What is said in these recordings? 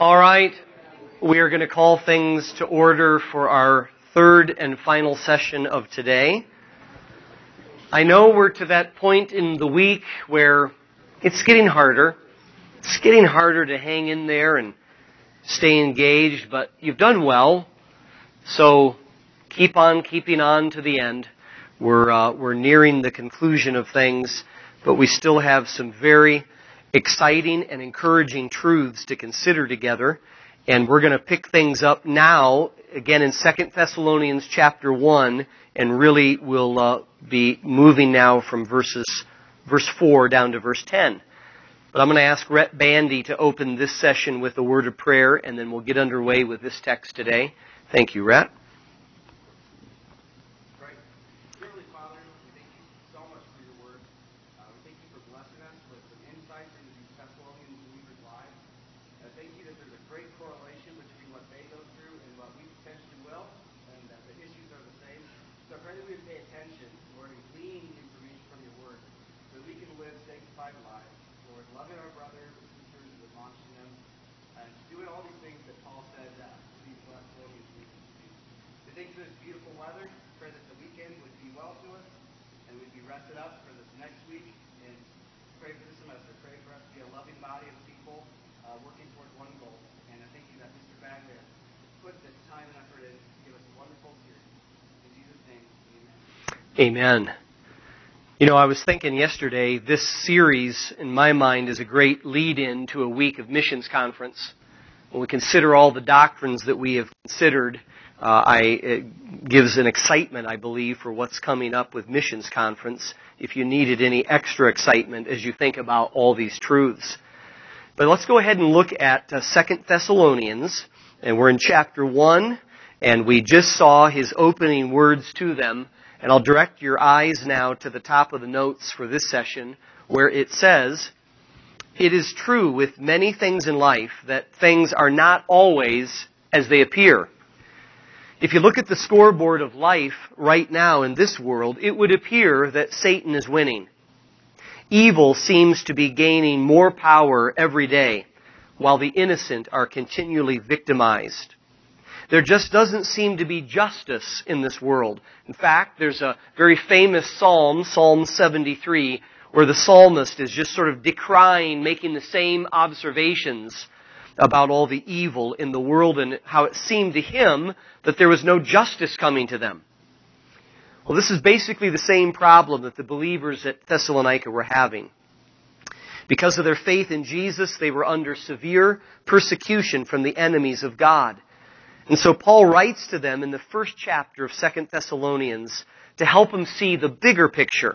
All right, we are going to call things to order for our third and final session of today. I know we're to that point in the week where it's getting harder. It's getting harder to hang in there and stay engaged, but you've done well. So keep on keeping on to the end. We're nearing the conclusion of things, but we still have some very exciting and encouraging truths to consider together. And we're going to pick things up now, again in 2 Thessalonians chapter 1, and really we'll be moving now from verse 4 down to verse 10. But I'm going to ask Rhett Bandy to open this session with a word of prayer, and then we'll get underway with this text today. Thank you, Rhett. Amen. You know, I was thinking yesterday, this series, in my mind, is a great lead-in to a week of missions conference. When we consider all the doctrines that we have considered, it gives an excitement, I believe, for what's coming up with missions conference, if you needed any extra excitement as you think about all these truths. But let's go ahead and look at 2 Thessalonians, and we're in chapter 1, and we just saw his opening words to them. And I'll direct your eyes now to the top of the notes for this session, where it says, "It is true with many things in life that things are not always as they appear." If you look at the scoreboard of life right now in this world, it would appear that Satan is winning. Evil seems to be gaining more power every day, while the innocent are continually victimized. There just doesn't seem to be justice in this world. In fact, there's a very famous psalm, Psalm 73, where the psalmist is just sort of decrying, making the same observations about all the evil in the world and how it seemed to him that there was no justice coming to them. Well, this is basically the same problem that the believers at Thessalonica were having. Because of their faith in Jesus, they were under severe persecution from the enemies of God. And so Paul writes to them in the first chapter of 2 Thessalonians to help them see the bigger picture.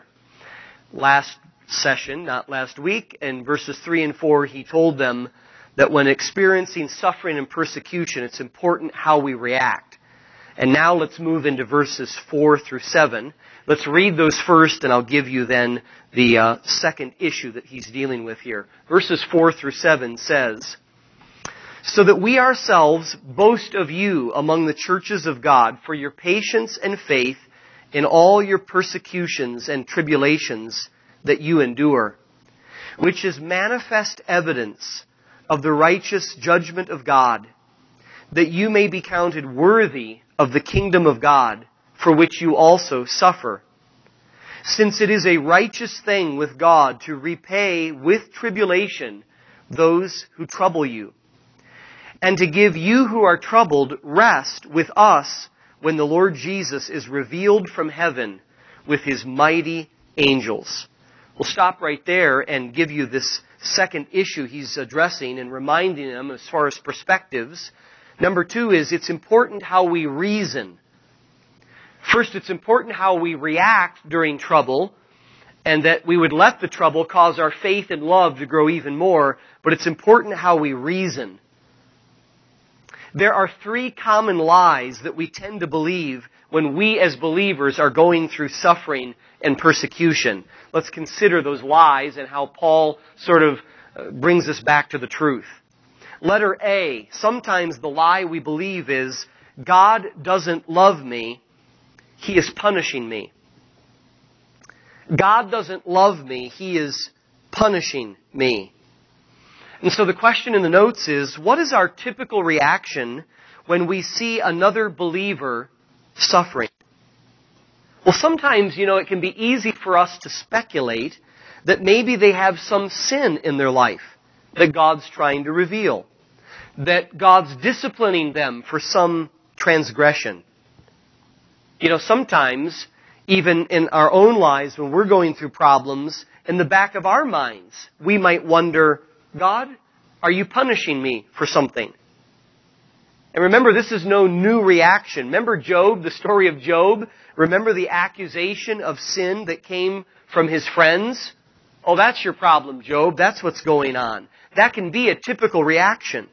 Last session, not last week, in verses 3 and 4, he told them that when experiencing suffering and persecution, it's important how we react. And now let's move into verses 4 through 7. Let's read those first, and I'll give you then the second issue that he's dealing with here. Verses 4 through 7 says, "So that we ourselves boast of you among the churches of God for your patience and faith in all your persecutions and tribulations that you endure, which is manifest evidence of the righteous judgment of God, that you may be counted worthy of the kingdom of God, for which you also suffer. Since it is a righteous thing with God to repay with tribulation those who trouble you, and to give you who are troubled rest with us when the Lord Jesus is revealed from heaven with His mighty angels." We'll stop right there and give you this second issue he's addressing and reminding them as far as perspectives. Number 2 is it's important how we reason. First, it's important how we react during trouble, and that we would let the trouble cause our faith and love to grow even more, but it's important how we reason. There are 3 common lies that we tend to believe when we as believers are going through suffering and persecution. Let's consider those lies and how Paul sort of brings us back to the truth. Letter A, sometimes the lie we believe is, God doesn't love me, He is punishing me. God doesn't love me, He is punishing me. And so the question in the notes is, what is our typical reaction when we see another believer suffering? Well, sometimes, it can be easy for us to speculate that maybe they have some sin in their life that God's trying to reveal, that God's disciplining them for some transgression. Sometimes, even in our own lives, when we're going through problems, in the back of our minds, we might wonder, God, are you punishing me for something? And remember, this is no new reaction. Remember Job, the story of Job? Remember the accusation of sin that came from his friends? Oh, that's your problem, Job. That's what's going on. That can be a typical reaction.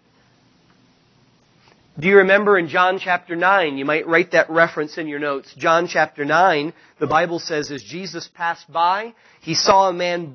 Do you remember in John chapter 9? You might write that reference in your notes. John chapter 9, the Bible says, as Jesus passed by, he saw a man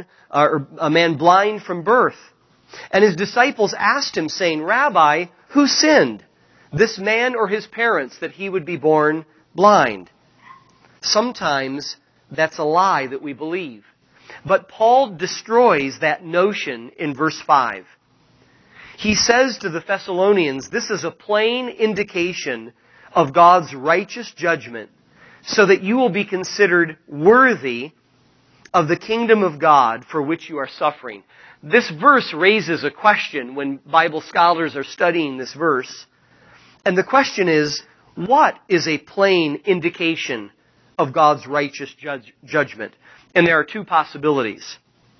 blind from birth. And his disciples asked him, saying, Rabbi, who sinned, this man or his parents, that he would be born blind? Sometimes that's a lie that we believe. But Paul destroys that notion in verse 5. He says to the Thessalonians, this is a plain indication of God's righteous judgment, so that you will be considered worthy of the kingdom of God for which you are suffering. This verse raises a question when Bible scholars are studying this verse. And the question is, what is a plain indication of God's righteous judgment? And there are two possibilities.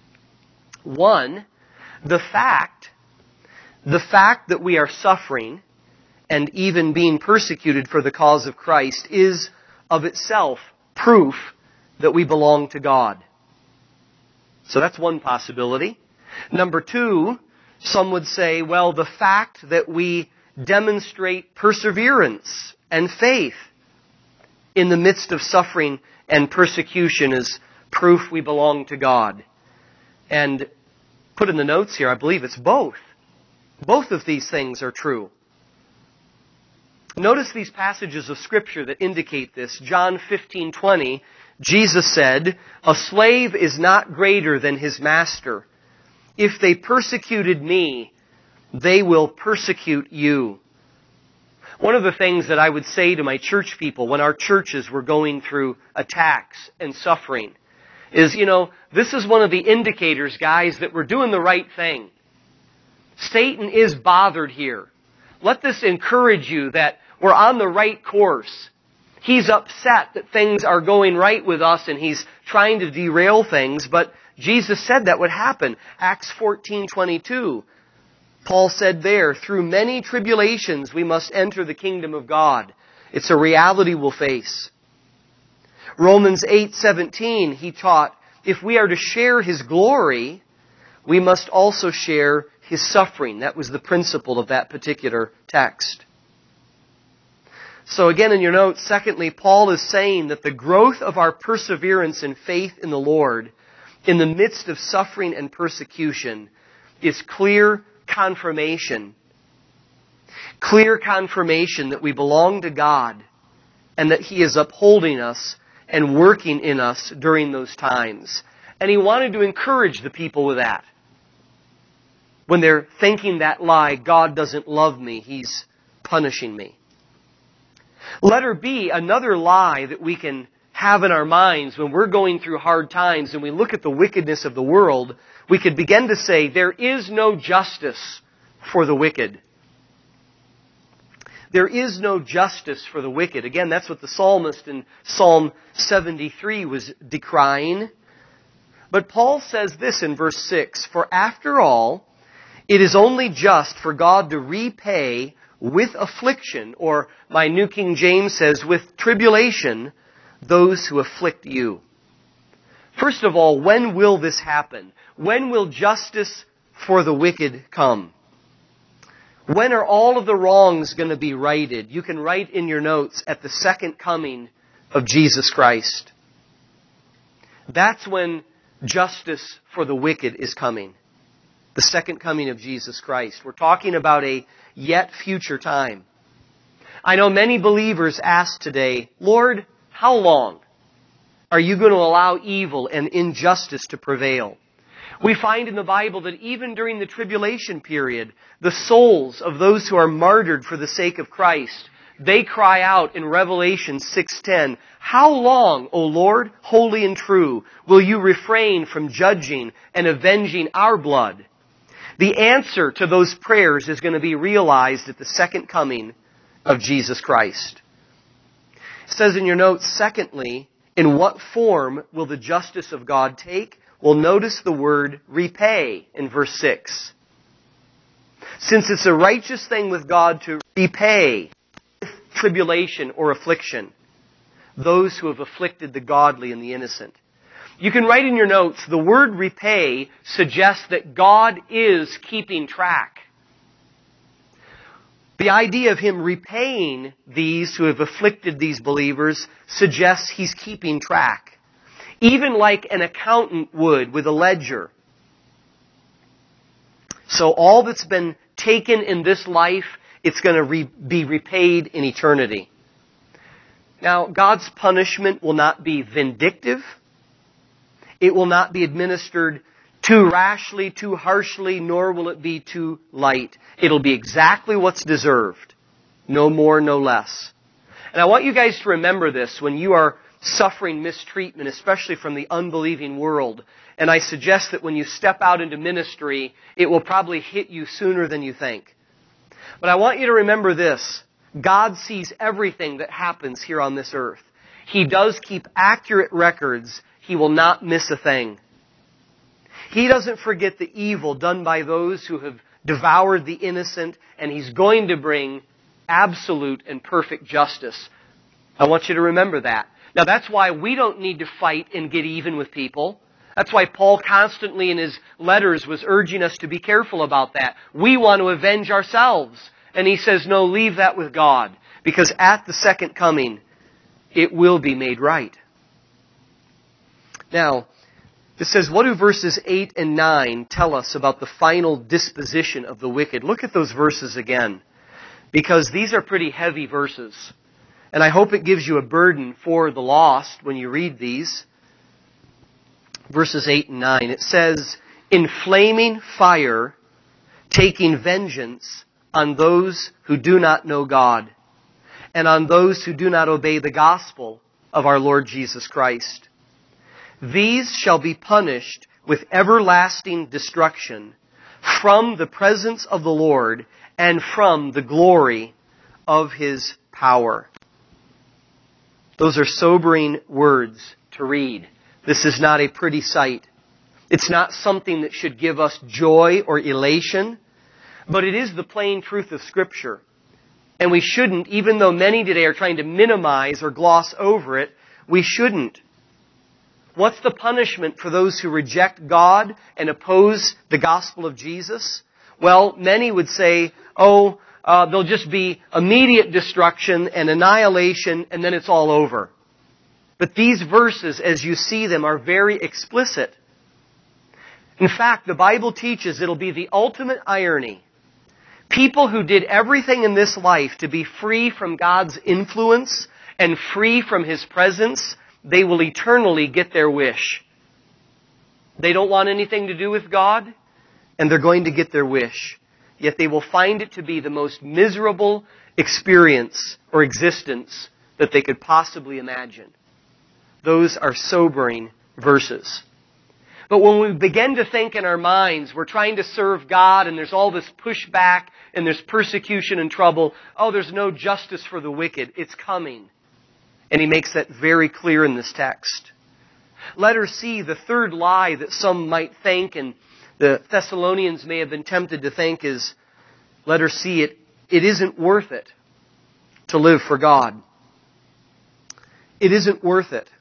One, the fact that we are suffering and even being persecuted for the cause of Christ is of itself proof that we belong to God. So that's one possibility. Number two, some would say, well, the fact that we demonstrate perseverance and faith in the midst of suffering and persecution is proof we belong to God. And put in the notes here, I believe it's both. Both of these things are true. Notice these passages of Scripture that indicate this. John 15:20, Jesus said, a slave is not greater than his master. If they persecuted me, they will persecute you. One of the things that I would say to my church people when our churches were going through attacks and suffering is, this is one of the indicators, guys, that we're doing the right thing. Satan is bothered here. Let this encourage you that we're on the right course. He's upset that things are going right with us and he's trying to derail things, but Jesus said that would happen. Acts 14:22. Paul said there, through many tribulations we must enter the kingdom of God. It's a reality we'll face. Romans 8:17, he taught, if we are to share His glory, we must also share His suffering. That was the principle of that particular text. So again in your notes, secondly, Paul is saying that the growth of our perseverance and faith in the Lord in the midst of suffering and persecution is clear confirmation. Clear confirmation that we belong to God and that He is upholding us and working in us during those times. And he wanted to encourage the people with that. When they're thinking that lie, God doesn't love me, He's punishing me. Letter B, another lie that we can have in our minds when we're going through hard times and we look at the wickedness of the world, we could begin to say, there is no justice for the wicked. There is no justice for the wicked. Again, that's what the psalmist in Psalm 73 was decrying. But Paul says this in verse 6, for after all, it is only just for God to repay with affliction, or my New King James says, with tribulation, those who afflict you. First of all, when will this happen? When will justice for the wicked come? When are all of the wrongs going to be righted? You can write in your notes, at the second coming of Jesus Christ. That's when justice for the wicked is coming. The second coming of Jesus Christ. We're talking about a yet future time. I know many believers ask today, Lord, how long are you going to allow evil and injustice to prevail? We find in the Bible that even during the tribulation period, the souls of those who are martyred for the sake of Christ, they cry out in Revelation 6:10, "How long, O Lord, holy and true, will you refrain from judging and avenging our blood?" The answer to those prayers is going to be realized at the second coming of Jesus Christ. It says in your notes, secondly, in what form will the justice of God take? Well, notice the word repay in verse 6. Since it's a righteous thing with God to repay tribulation or affliction those who have afflicted the godly and the innocent. You can write in your notes, the word repay suggests that God is keeping track. The idea of Him repaying these who have afflicted these believers suggests He's keeping track. Even like an accountant would with a ledger. So all that's been taken in this life, it's going to be repaid in eternity. Now, God's punishment will not be vindictive. It will not be administered too rashly, too harshly, nor will it be too light. It'll be exactly what's deserved. No more, no less. And I want you guys to remember this when you are suffering mistreatment, especially from the unbelieving world. And I suggest that when you step out into ministry, it will probably hit you sooner than you think. But I want you to remember this. God sees everything that happens here on this earth. He does keep accurate records. He will not miss a thing. He doesn't forget the evil done by those who have devoured the innocent, and He's going to bring absolute and perfect justice. I want you to remember that. Now that's why we don't need to fight and get even with people. That's why Paul constantly in his letters was urging us to be careful about that. We want to avenge ourselves. And he says, no, leave that with God. Because at the second coming, it will be made right. Now, it says, what do verses 8 and 9 tell us about the final disposition of the wicked? Look at those verses again. Because these are pretty heavy verses. And I hope it gives you a burden for the lost when you read these. Verses 8 and 9. It says, in flaming fire, taking vengeance on those who do not know God, and on those who do not obey the gospel of our Lord Jesus Christ. These shall be punished with everlasting destruction from the presence of the Lord and from the glory of His power. Those are sobering words to read. This is not a pretty sight. It's not something that should give us joy or elation, but it is the plain truth of Scripture. And we shouldn't, even though many today are trying to minimize or gloss over it, we shouldn't. What's the punishment for those who reject God and oppose the gospel of Jesus? Well, many would say, there'll just be immediate destruction and annihilation, and then it's all over. But these verses, as you see them, are very explicit. In fact, the Bible teaches it'll be the ultimate irony. People who did everything in this life to be free from God's influence and free from His presence, they will eternally get their wish. They don't want anything to do with God, and they're going to get their wish. Yet they will find it to be the most miserable experience or existence that they could possibly imagine. Those are sobering verses. But when we begin to think in our minds, we're trying to serve God and there's all this pushback and there's persecution and trouble. There's no justice for the wicked. It's coming. And he makes that very clear in this text. Letter C, the third lie that some might think, and the Thessalonians may have been tempted to think, is, letter C, it isn't worth it to live for God. It isn't worth it.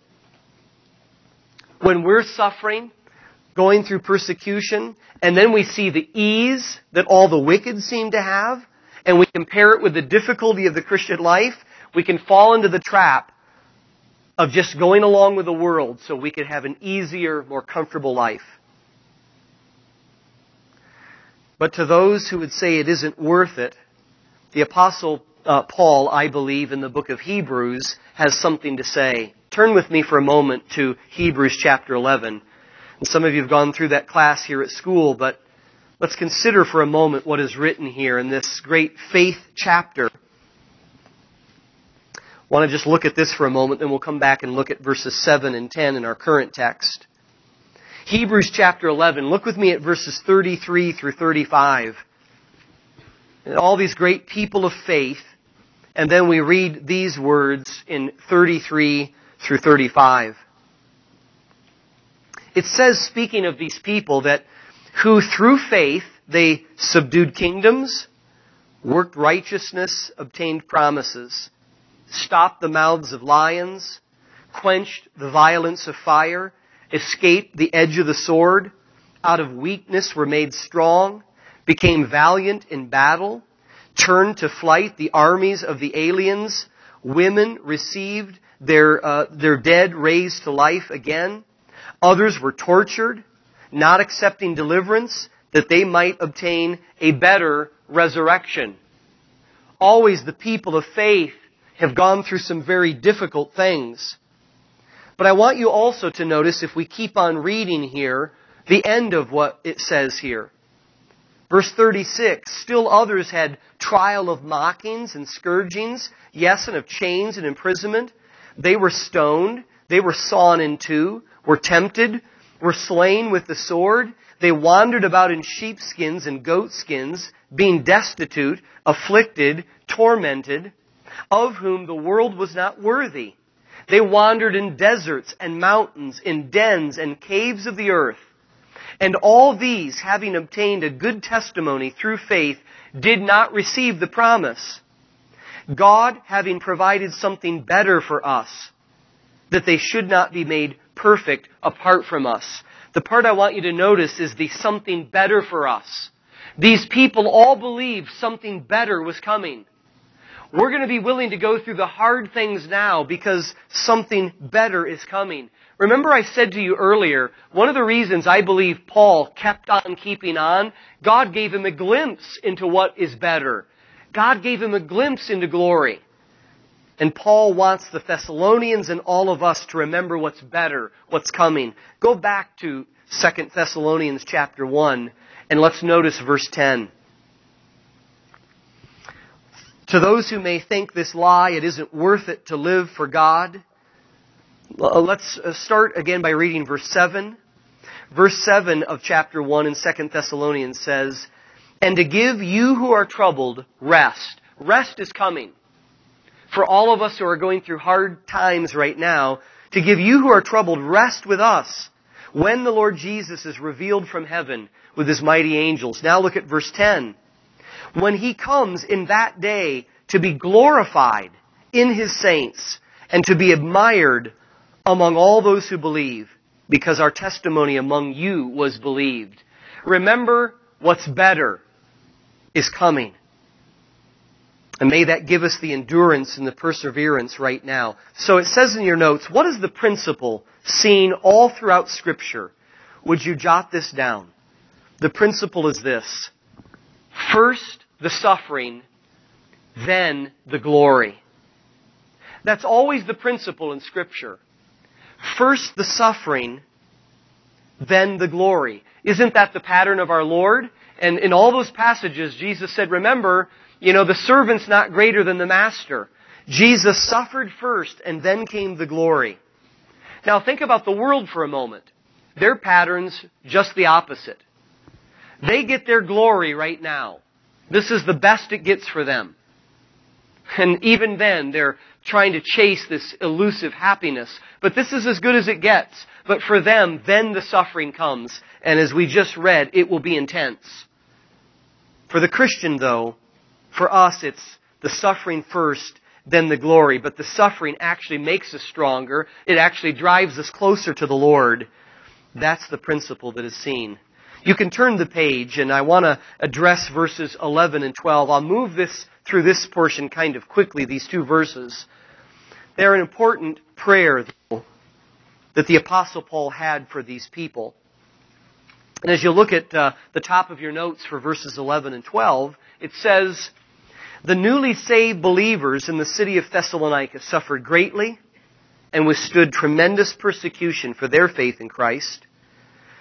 When we're suffering, going through persecution, and then we see the ease that all the wicked seem to have, and we compare it with the difficulty of the Christian life, we can fall into the trap of just going along with the world so we could have an easier, more comfortable life. But to those who would say it isn't worth it, the Apostle Paul, I believe, in the book of Hebrews, has something to say. Turn with me for a moment to Hebrews chapter 11. And some of you have gone through that class here at school, but let's consider for a moment what is written here in this great faith chapter. I want to just look at this for a moment, then we'll come back and look at verses 7 and 10 in our current text. Hebrews chapter 11. Look with me at verses 33 through 35. And all these great people of faith. And then we read these words in 33 through 35. It says, speaking of these people, that who through faith they subdued kingdoms, worked righteousness, obtained promises, stopped the mouths of lions, quenched the violence of fire, escaped the edge of the sword, out of weakness were made strong, became valiant in battle, turned to flight the armies of the aliens, women received their dead raised to life again, others were tortured, not accepting deliverance, that they might obtain a better resurrection. Always the people of faith have gone through some very difficult things. But I want you also to notice, if we keep on reading here, the end of what it says here. Verse 36, still others had trial of mockings and scourgings, yes, and of chains and imprisonment. They were stoned, they were sawn in two, were tempted, were slain with the sword. They wandered about in sheepskins and goatskins, being destitute, afflicted, tormented, of whom the world was not worthy. They wandered in deserts and mountains, in dens and caves of the earth. And all these, having obtained a good testimony through faith, did not receive the promise. God having provided something better for us, that they should not be made perfect apart from us. The part I want you to notice is the something better for us. These people all believed something better was coming. We're going to be willing to go through the hard things now because something better is coming. Remember I said to you earlier, one of the reasons I believe Paul kept on keeping on, God gave him a glimpse into what is better. God gave him a glimpse into glory. And Paul wants the Thessalonians and all of us to remember what's better, what's coming. Go back to 2 Thessalonians chapter 1 and let's notice verse 10. To those who may think this lie, it isn't worth it to live for God. Let's start again by reading verse 7. Verse 7 of chapter 1 in 2 Thessalonians says, and to give you who are troubled rest. Rest is coming. For all of us who are going through hard times right now, to give you who are troubled rest with us when the Lord Jesus is revealed from heaven with His mighty angels. Now look at verse 10. When He comes in that day to be glorified in His saints and to be admired among all those who believe, because our testimony among you was believed. Remember, what's better is coming. And may that give us the endurance and the perseverance right now. So it says in your notes, what is the principle seen all throughout Scripture? Would you jot this down? The principle is this. First, the suffering, then the glory. That's always the principle in Scripture. First the suffering, then the glory. Isn't that the pattern of our Lord? And in all those passages, Jesus said, remember, the servant's not greater than the master. Jesus suffered first, and then came the glory. Now think about the world for a moment. Their pattern's just the opposite. They get their glory right now. This is the best it gets for them. And even then, they're trying to chase this elusive happiness. But this is as good as it gets. But for them, then the suffering comes. And as we just read, it will be intense. For the Christian, though, for us, it's the suffering first, then the glory. But the suffering actually makes us stronger. It actually drives us closer to the Lord. That's the principle that is seen. You can turn the page, and I want to address verses 11 and 12. I'll move through this portion kind of quickly, these two verses. They're an important prayer, though, that the Apostle Paul had for these people. And as you look at the top of your notes for verses 11 and 12, it says, the newly saved believers in the city of Thessalonica suffered greatly and withstood tremendous persecution for their faith in Christ.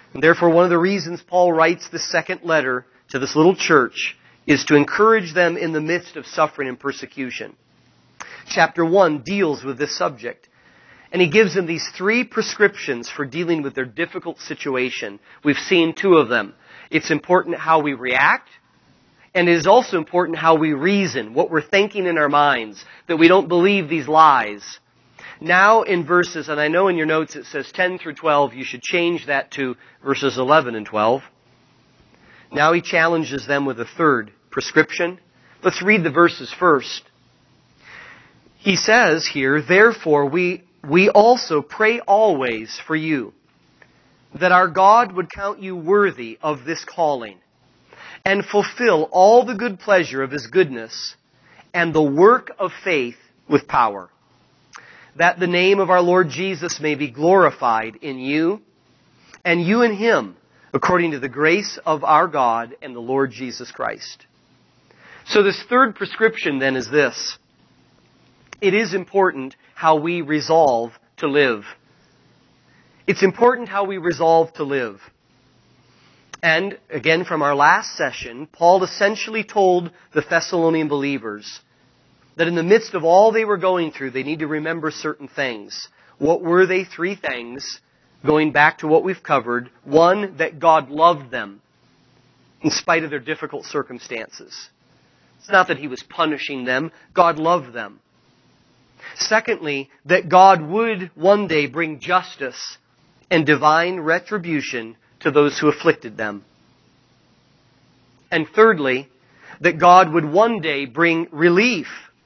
And therefore, one of the reasons Paul writes the second letter to this little church is to encourage them in the midst of suffering and persecution. Chapter 1 deals with this subject. And he gives them these 3 prescriptions for dealing with their difficult situation. We've seen 2 of them. It's important how we react, and it is also important how we reason, what we're thinking in our minds, that we don't believe these lies. Now in verses, and I know in your notes it says 10 through 12, you should change that to verses 11 and 12. Now he challenges them with a third prescription. Let's read the verses first. He says here, therefore we also pray always for you, that our God would count you worthy of this calling, and fulfill all the good pleasure of His goodness, and the work of faith with power, that the name of our Lord Jesus may be glorified in you, and you in Him, according to the grace of our God and the Lord Jesus Christ. So this third prescription then is this. It is important how we resolve to live. It's important how we resolve to live. And again, from our last session, Paul essentially told the Thessalonian believers that in the midst of all they were going through, they need to remember certain things. What were they? 3 things, going back to what we've covered. 1, that God loved them in spite of their difficult circumstances. It's not that He was punishing them. God loved them. Secondly, that God would one day bring justice and divine retribution to those who afflicted them. And thirdly, that God would one day bring relief,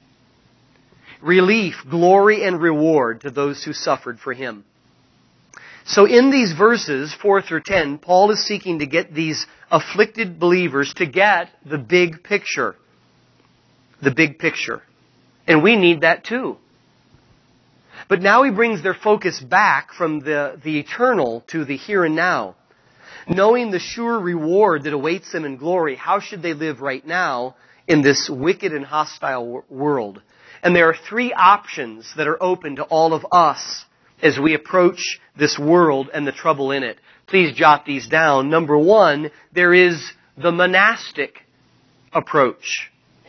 glory, and reward to those who suffered for Him. So in these verses, 4 through 10, Paul is seeking to get these afflicted believers to get the big picture. The big picture. And we need that too. But now he brings their focus back from the eternal to the here and now. Knowing the sure reward that awaits them in glory, how should they live right now in this wicked and hostile world? And there are 3 options that are open to all of us as we approach this world and the trouble in it. Please jot these down. Number 1, there is the monastic approach.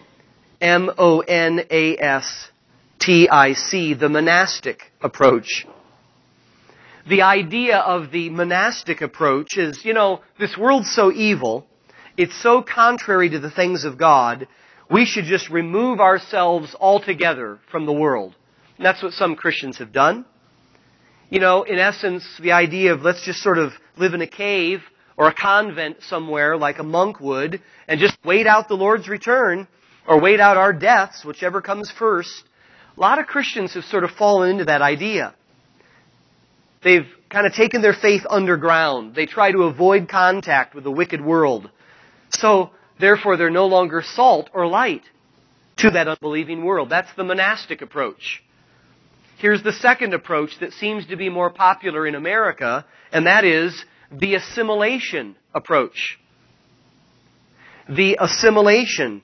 MONASTIC, the monastic approach. The idea of the monastic approach is, this world's so evil, it's so contrary to the things of God, we should just remove ourselves altogether from the world. And that's what some Christians have done. In essence, the idea of let's just sort of live in a cave or a convent somewhere like a monk would and just wait out the Lord's return or wait out our deaths, whichever comes first. A lot of Christians have sort of fallen into that idea. They've kind of taken their faith underground. They try to avoid contact with the wicked world. So, therefore, they're no longer salt or light to that unbelieving world. That's the monastic approach. Here's the second approach that seems to be more popular in America, and that is the assimilation approach. The assimilation,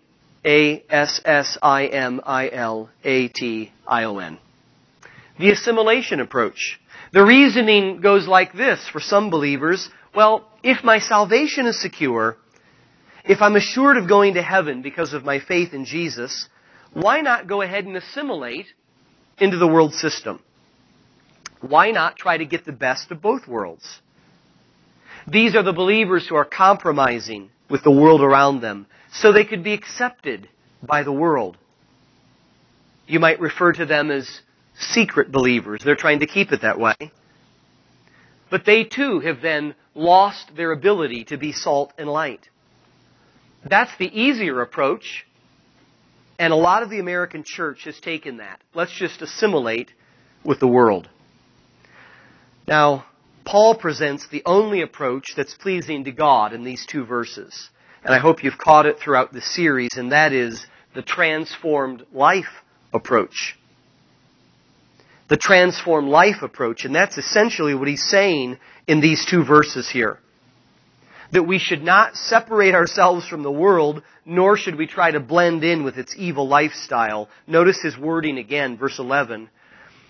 ASSIMILATION. The assimilation approach. The reasoning goes like this for some believers. Well, if my salvation is secure, if I'm assured of going to heaven because of my faith in Jesus, why not go ahead and assimilate into the world system? Why not try to get the best of both worlds? These are the believers who are compromising with the world around them so they could be accepted by the world. You might refer to them as secret believers. They're trying to keep it that way. But they too have then lost their ability to be salt and light. That's the easier approach. And a lot of the American church has taken that. Let's just assimilate with the world. Now, Paul presents the only approach that's pleasing to God in these 2 verses. And I hope you've caught it throughout the series, and that is the transformed life approach. The transformed life approach, and that's essentially what he's saying in these 2 verses here. That we should not separate ourselves from the world, nor should we try to blend in with its evil lifestyle. Notice his wording again, verse 11.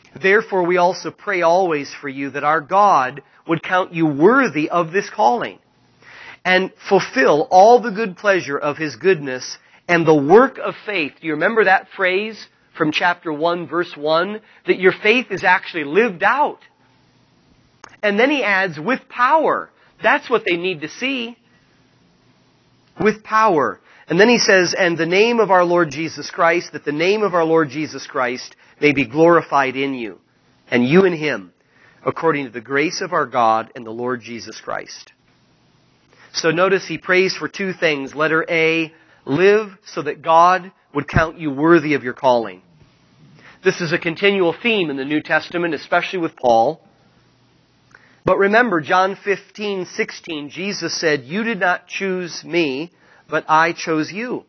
Therefore we also pray always for you that our God would count you worthy of this calling and fulfill all the good pleasure of His goodness and the work of faith. Do you remember that phrase from chapter 1, verse 1? That your faith is actually lived out. And then he adds, with power. That's what they need to see. With power. And then he says, and the name of our Lord Jesus Christ, that the name of our Lord Jesus Christ may be glorified in you, and you in Him, according to the grace of our God and the Lord Jesus Christ. So notice he prays for two things. Letter A, live so that God would count you worthy of your calling. This is a continual theme in the New Testament, especially with Paul. But remember, John 15:16, Jesus said, you did not choose me, but I chose you.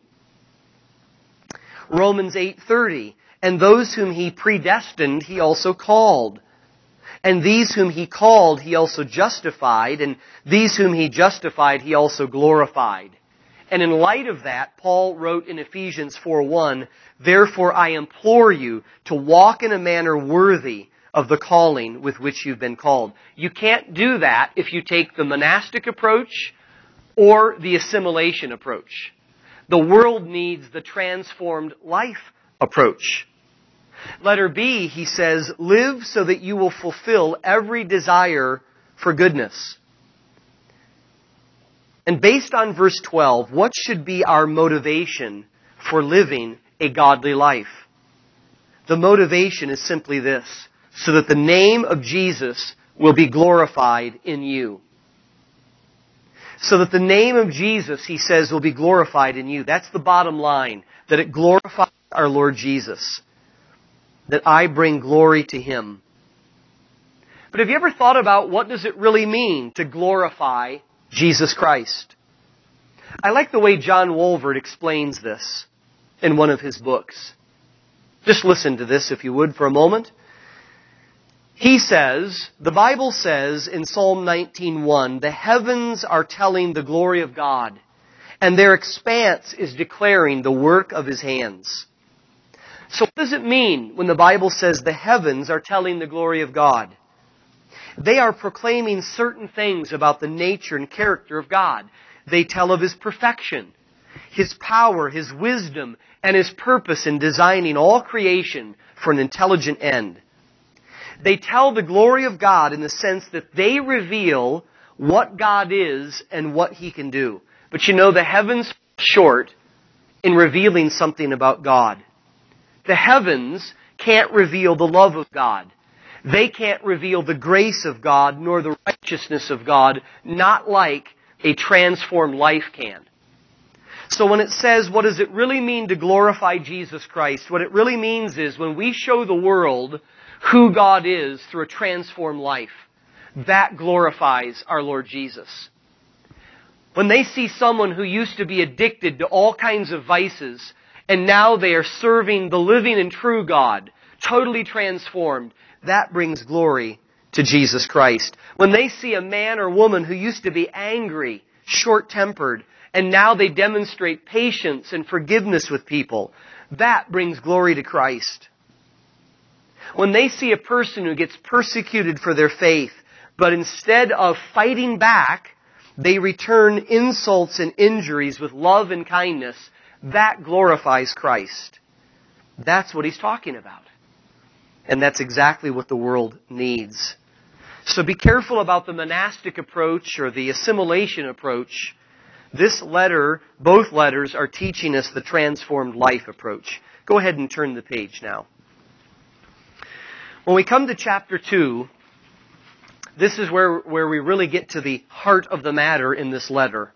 Romans 8:30, and those whom He predestined, He also called. And these whom He called, He also justified. And these whom He justified, He also glorified. And in light of that, Paul wrote in Ephesians 4:1, therefore I implore you to walk in a manner worthy of the calling with which you've been called. You can't do that if you take the monastic approach or the assimilation approach. The world needs the transformed life approach. Letter B, he says, live so that you will fulfill every desire for goodness. And based on verse 12, what should be our motivation for living a godly life? The motivation is simply this, so that the name of Jesus will be glorified in you. So that the name of Jesus, he says, will be glorified in you. That's the bottom line, that it glorifies our Lord Jesus. That I bring glory to Him. But have you ever thought about what does it really mean to glorify Jesus Christ? I like the way John Wolvert explains this in one of his books. Just listen to this, if you would, for a moment. He says, the Bible says in Psalm 19:1, the heavens are telling the glory of God, and their expanse is declaring the work of His hands. So what does it mean when the Bible says the heavens are telling the glory of God? They are proclaiming certain things about the nature and character of God. They tell of His perfection, His power, His wisdom, and His purpose in designing all creation for an intelligent end. They tell the glory of God in the sense that they reveal what God is and what He can do. But you know, the heavens fall short in revealing something about God. The heavens can't reveal the love of God. They can't reveal the grace of God nor the righteousness of God, not like a transformed life can. So when it says, what does it really mean to glorify Jesus Christ? What it really means is when we show the world who God is through a transformed life, that glorifies our Lord Jesus. When they see someone who used to be addicted to all kinds of vices, and now they are serving the living and true God, totally transformed, that brings glory to Jesus Christ. When they see a man or woman who used to be angry, short-tempered, and now they demonstrate patience and forgiveness with people, that brings glory to Christ. When they see a person who gets persecuted for their faith, but instead of fighting back, they return insults and injuries with love and kindness, that glorifies Christ. That's what he's talking about. And that's exactly what the world needs. So be careful about the monastic approach or the assimilation approach. This letter, both letters, are teaching us the transformed life approach. Go ahead and turn the page now. When we come to chapter 2, this is where we really get to the heart of the matter in this letter.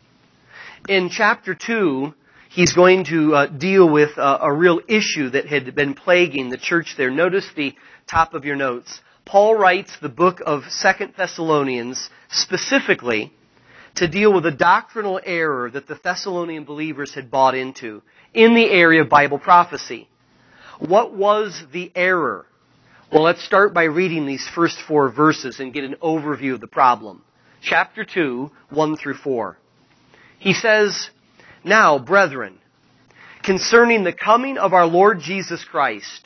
In chapter 2, he's going to deal with a real issue that had been plaguing the church there. Notice the top of your notes. Paul writes the book of 2 Thessalonians specifically to deal with a doctrinal error that the Thessalonian believers had bought into in the area of Bible prophecy. What was the error? Well, let's start by reading these first 4 verses and get an overview of the problem. Chapter 2, 1 through 4. He says, now, brethren, concerning the coming of our Lord Jesus Christ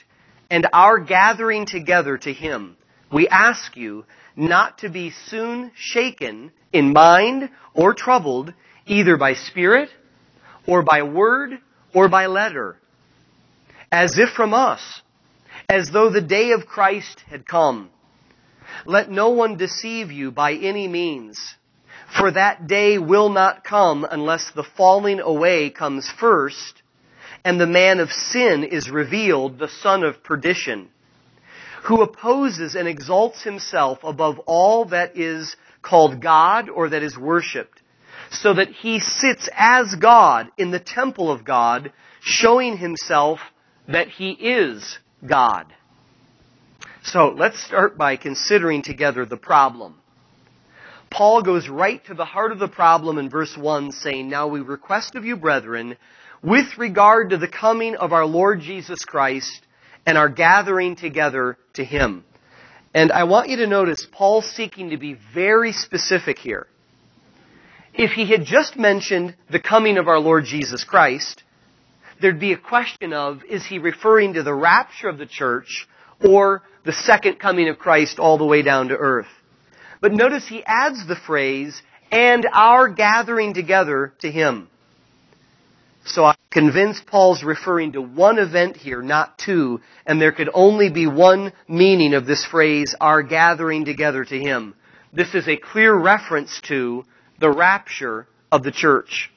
and our gathering together to Him, we ask you not to be soon shaken in mind or troubled, either by spirit or by word or by letter, as if from us, as though the day of Christ had come. Let no one deceive you by any means, for that day will not come unless the falling away comes first, and the man of sin is revealed, the son of perdition, who opposes and exalts himself above all that is called God or that is worshipped, so that he sits as God in the temple of God, showing himself that he is God. So let's start by considering together the problem. Paul goes right to the heart of the problem in verse 1, saying, "Now we request of you, brethren, with regard to the coming of our Lord Jesus Christ and our gathering together to Him." And I want you to notice Paul's seeking to be very specific here. If he had just mentioned the coming of our Lord Jesus Christ, there'd be a question of, is he referring to the rapture of the church or the second coming of Christ all the way down to earth? But notice he adds the phrase, "and our gathering together to Him." So I'm convinced Paul's referring to one event here, not two, and there could only be one meaning of this phrase, "our gathering together to Him." This is a clear reference to the rapture of the church.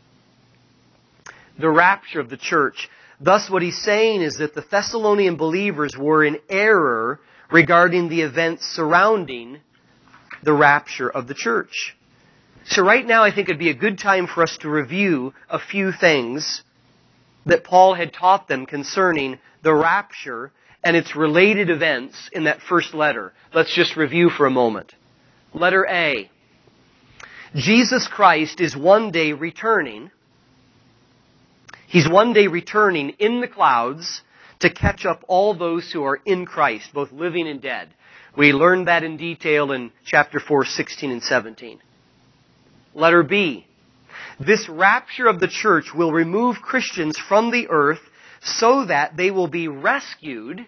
The rapture of the church. Thus what he's saying is that the Thessalonian believers were in error regarding the events surrounding the rapture of the church. So right now I think it'd be a good time for us to review a few things that Paul had taught them concerning the rapture and its related events in that first letter. Let's just review for a moment. Letter A. Jesus Christ is one day returning. He's one day returning in the clouds to catch up all those who are in Christ, both living and dead. We learned that in detail in chapter 4, 16 and 17. Letter B. This rapture of the church will remove Christians from the earth so that they will be rescued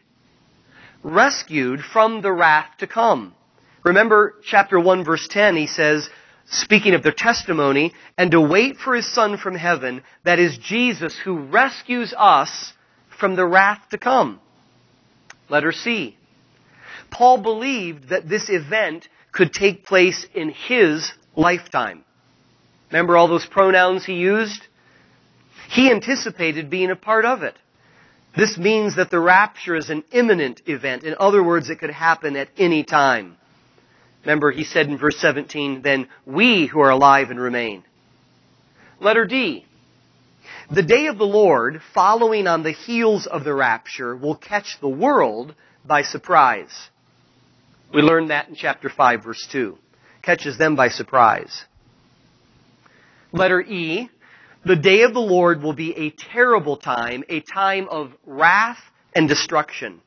from the wrath to come. Remember chapter 1 verse 10, he says, speaking of their testimony, "and to wait for His Son from heaven, that is Jesus, who rescues us from the wrath to come." Letter C. Paul believed that this event could take place in his lifetime. Remember all those pronouns he used? He anticipated being a part of it. This means that the rapture is an imminent event. In other words, it could happen at any time. Remember, he said in verse 17, "Then we who are alive and remain." Letter D. The day of the Lord, following on the heels of the rapture, will catch the world by surprise. We learned that in chapter 5, verse 2. Catches them by surprise. Letter E. The day of the Lord will be a terrible time, a time of wrath and destruction.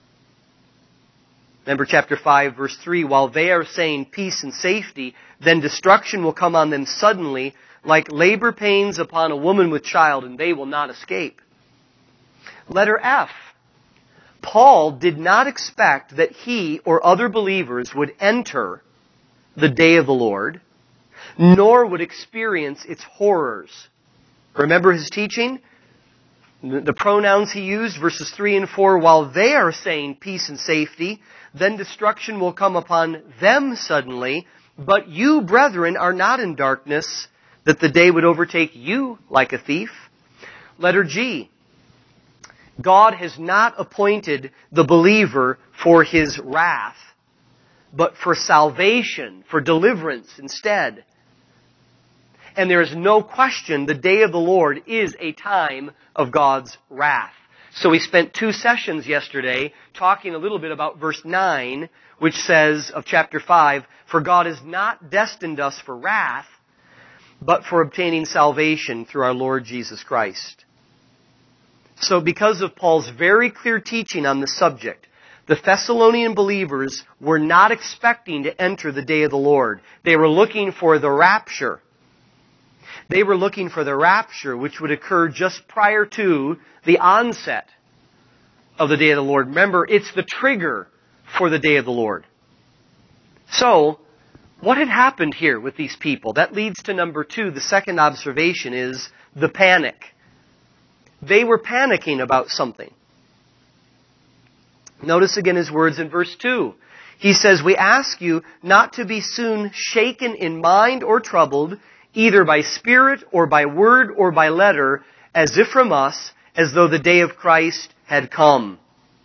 Remember chapter 5, verse 3, "While they are saying peace and safety, then destruction will come on them suddenly, like labor pains upon a woman with child, and they will not escape." Letter F. Paul did not expect that he or other believers would enter the day of the Lord, nor would experience its horrors. Remember his teaching? The pronouns he used, verses 3 and 4, "While they are saying peace and safety, then destruction will come upon them suddenly, but you, brethren, are not in darkness, that the day would overtake you like a thief." Letter G. God has not appointed the believer for His wrath, but for salvation, for deliverance instead. And there is no question the day of the Lord is a time of God's wrath. So we spent 2 sessions yesterday talking a little bit about verse 9, which says of chapter 5, "For God has not destined us for wrath, but for obtaining salvation through our Lord Jesus Christ." So because of Paul's very clear teaching on the subject, the Thessalonian believers were not expecting to enter the day of the Lord. They were looking for the rapture. They were looking for the rapture, which would occur just prior to the onset of the day of the Lord. Remember, it's the trigger for the day of the Lord. So, what had happened here with these people? That leads to number 2. The second observation is the panic. They were panicking about something. Notice again his words in verse 2. He says, "We ask you not to be soon shaken in mind or troubled, either by spirit or by word or by letter, as if from us, as though the day of Christ had come."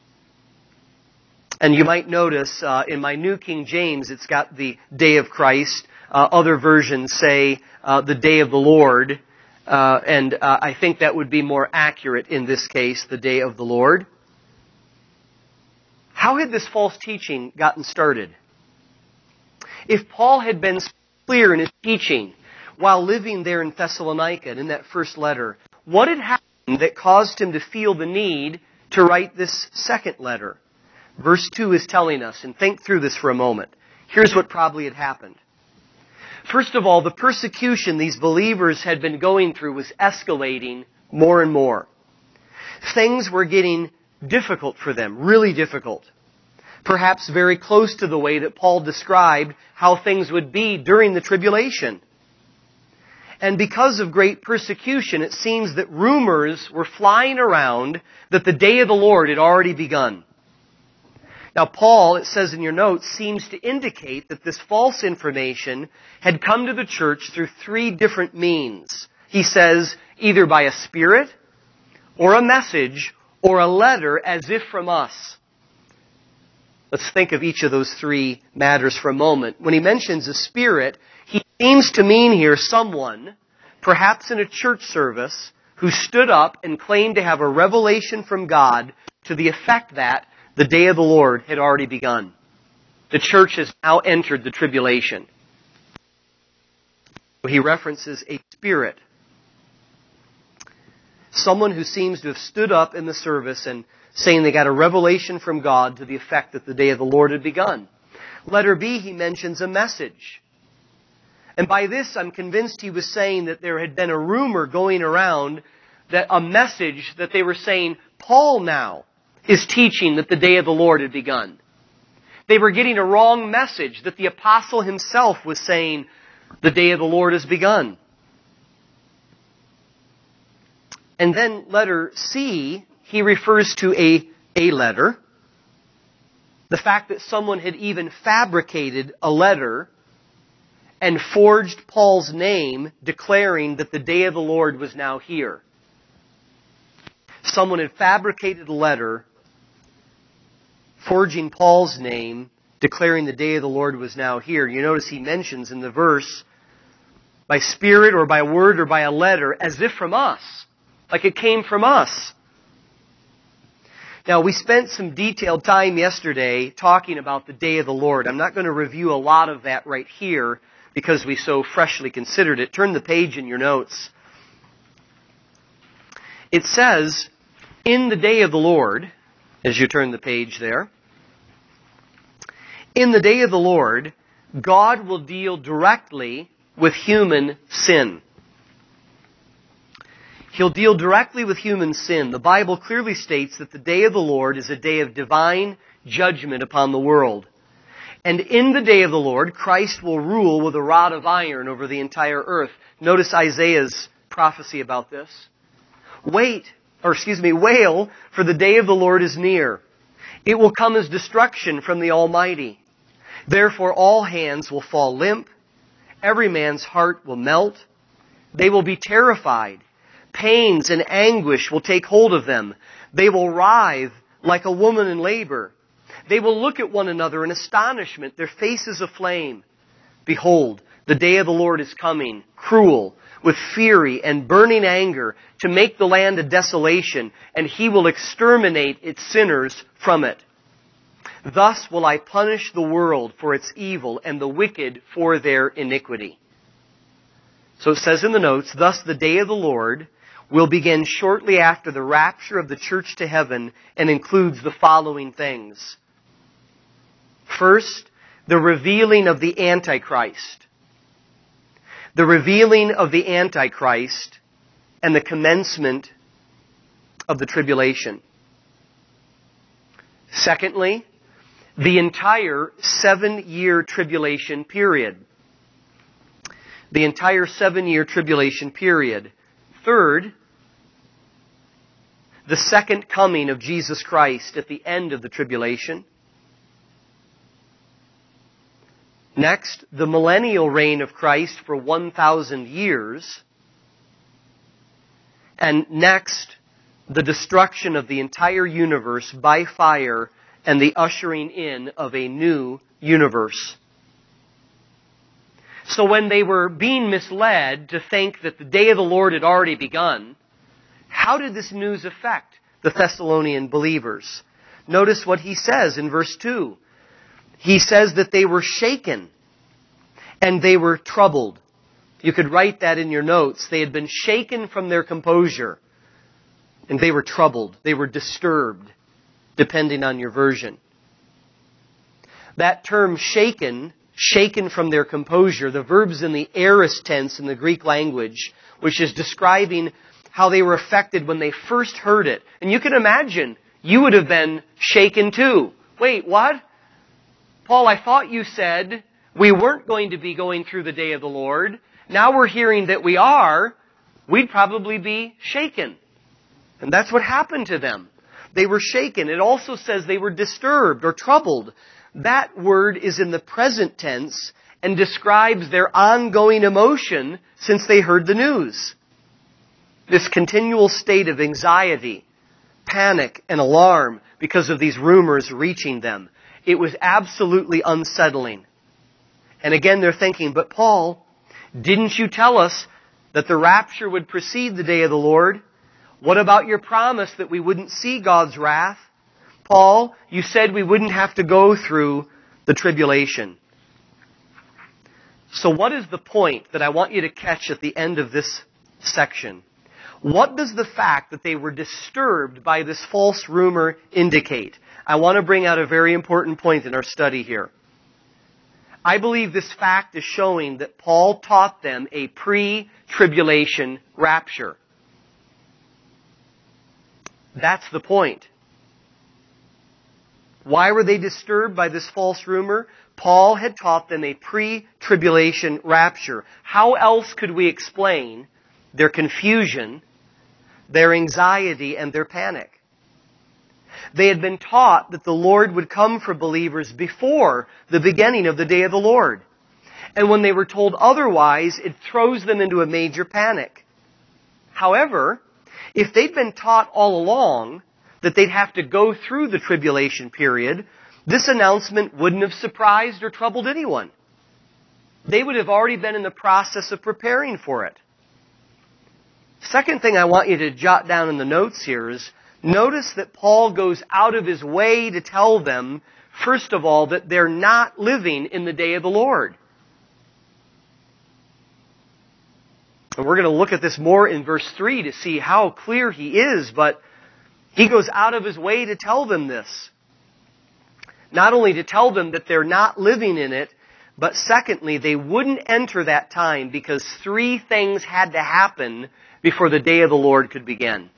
And you might notice in my New King James, it's got the day of Christ. Other versions say the day of the Lord. And I think that would be more accurate in this case, the day of the Lord. How had this false teaching gotten started? If Paul had been clear in his teaching while living there in Thessalonica and in that first letter, what had happened that caused him to feel the need to write this second letter? Verse 2 is telling us, and think through this for a moment. Here's what probably had happened. First of all, the persecution these believers had been going through was escalating more and more. Things were getting difficult for them, really difficult. Perhaps very close to the way that Paul described how things would be during the tribulation. And because of great persecution, it seems that rumors were flying around that the day of the Lord had already begun. Now, Paul, it says in your notes, seems to indicate that this false information had come to the church through 3 different means. He says either by a spirit, or a message, or a letter as if from us. Let's think of each of those 3 matters for a moment. When he mentions a spirit, he seems to mean here someone, perhaps in a church service, who stood up and claimed to have a revelation from God to the effect that the day of the Lord had already begun. The church has now entered the tribulation. He references a spirit. Someone who seems to have stood up in the service and saying they got a revelation from God to the effect that the day of the Lord had begun. Letter B, he mentions a message. And by this, I'm convinced he was saying that there had been a rumor going around, that a message that they were saying, Paul now is teaching that the day of the Lord had begun. They were getting a wrong message that the apostle himself was saying, the day of the Lord has begun. And then letter C, he refers to a letter. The fact that someone had even fabricated a letter and forged Paul's name, declaring that the day of the Lord was now here. Someone had fabricated a letter, forging Paul's name, declaring the day of the Lord was now here. You notice he mentions in the verse, by spirit or by word or by a letter, as if from us. Like it came from us. Now, we spent some detailed time yesterday talking about the day of the Lord. I'm not going to review a lot of that right here because we so freshly considered it. Turn the page in your notes. It says, in the day of the Lord, as you turn the page there, in the day of the Lord, God will deal directly with human sin. He'll deal directly with human sin. The Bible clearly states that the day of the Lord is a day of divine judgment upon the world. And in the day of the Lord, Christ will rule with a rod of iron over the entire earth. Notice Isaiah's prophecy about this. Wail, for the day of the Lord is near. It will come as destruction from the Almighty. Therefore all hands will fall limp. Every man's heart will melt. They will be terrified. Pains and anguish will take hold of them. They will writhe like a woman in labor. They will look at one another in astonishment, their faces aflame. Behold, the day of the Lord is coming, cruel, with fury and burning anger, to make the land a desolation, and He will exterminate its sinners from it. Thus will I punish the world for its evil and the wicked for their iniquity. So it says in the notes, thus the day of the Lord will begin shortly after the rapture of the church to heaven and includes the following things. First, the revealing of the Antichrist. The revealing of the Antichrist and the commencement of the tribulation. Secondly, the entire 7-year tribulation period. The entire 7-year tribulation period. Third, the second coming of Jesus Christ at the end of the tribulation. Next, the millennial reign of Christ for 1,000 years. And next, the destruction of the entire universe by fire and the ushering in of a new universe. So when they were being misled to think that the day of the Lord had already begun, how did this news affect the Thessalonian believers? Notice what he says in verse 2. He says that they were shaken and they were troubled. You could write that in your notes. They had been shaken from their composure and they were troubled. They were disturbed, depending on your version. That term shaken from their composure, the verb's in the aorist tense in the Greek language, which is describing how they were affected when they first heard it. And you can imagine, you would have been shaken too. Wait, what? Paul, I thought you said we weren't going to be going through the day of the Lord. Now we're hearing that we are. We'd probably be shaken. And that's what happened to them. They were shaken. It also says they were disturbed or troubled. That word is in the present tense and describes their ongoing emotion since they heard the news. This continual state of anxiety, panic, and alarm because of these rumors reaching them. It was absolutely unsettling. And again, they're thinking, but Paul, didn't you tell us that the rapture would precede the day of the Lord? What about your promise that we wouldn't see God's wrath? Paul, you said we wouldn't have to go through the tribulation. So what is the point that I want you to catch at the end of this section? What does the fact that they were disturbed by this false rumor indicate? I want to bring out a very important point in our study here. I believe this fact is showing that Paul taught them a pre-tribulation rapture. That's the point. Why were they disturbed by this false rumor? Paul had taught them a pre-tribulation rapture. How else could we explain their confusion, their anxiety, and their panic? They had been taught that the Lord would come for believers before the beginning of the day of the Lord. And when they were told otherwise, it throws them into a major panic. However, if they'd been taught all along that they'd have to go through the tribulation period, this announcement wouldn't have surprised or troubled anyone. They would have already been in the process of preparing for it. Second thing I want you to jot down in the notes here is, notice that Paul goes out of his way to tell them, first of all, that they're not living in the day of the Lord. And we're going to look at this more in verse 3 to see how clear he is, but he goes out of his way to tell them this. Not only to tell them that they're not living in it, but secondly, they wouldn't enter that time because 3 things had to happen before the day of the Lord could begin.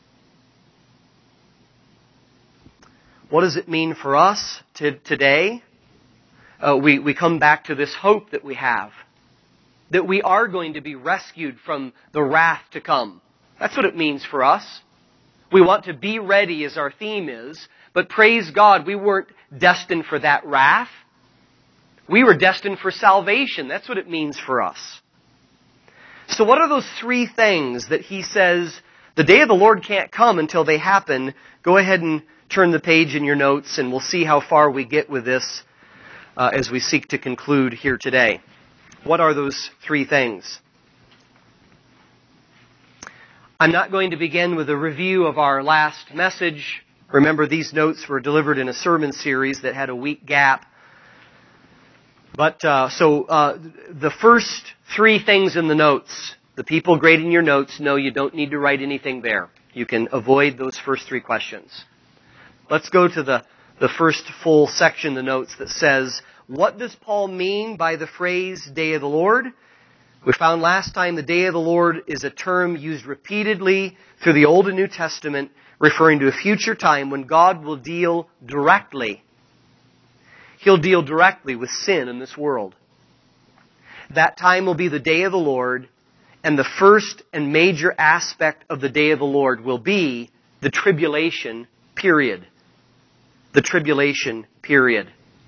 What does it mean for us today? We come back to this hope that we have. That we are going to be rescued from the wrath to come. That's what it means for us. We want to be ready, as our theme is, but praise God, we weren't destined for that wrath. We were destined for salvation. That's what it means for us. So what are those 3 things that he says, the day of the Lord can't come until they happen? Go ahead and turn the page in your notes and we'll see how far we get with this as we seek to conclude here today. What are those 3 things? I'm not going to begin with a review of our last message. Remember, these notes were delivered in a sermon series that had a week gap. But the first 3 things in the notes, the people grading your notes know you don't need to write anything there. You can avoid those first 3 questions. Let's go to the first full section of the notes that says, what does Paul mean by the phrase day of the Lord? We found last time the day of the Lord is a term used repeatedly through the Old and New Testament, referring to a future time when God will deal directly. He'll deal directly with sin in this world. That time will be the day of the Lord, and the first and major aspect of the day of the Lord will be the tribulation period. The tribulation period.